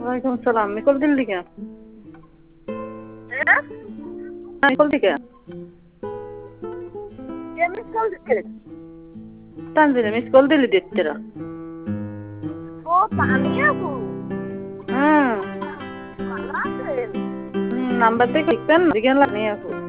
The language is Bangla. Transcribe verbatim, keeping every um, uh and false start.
ওয়ালাইকুম সালাম। মিকল দিল্লি কে? হ্যাঁ মিকল দিকে কে মিস কল দিচ্ছে? তানজিলে মিস কল দিলি দিত্তেরা। ও তানিয়া আপু, হুম ভালো আছেন? নাম্বার থেকে লিখবেন জিজ্ঞান লাগনি আপু।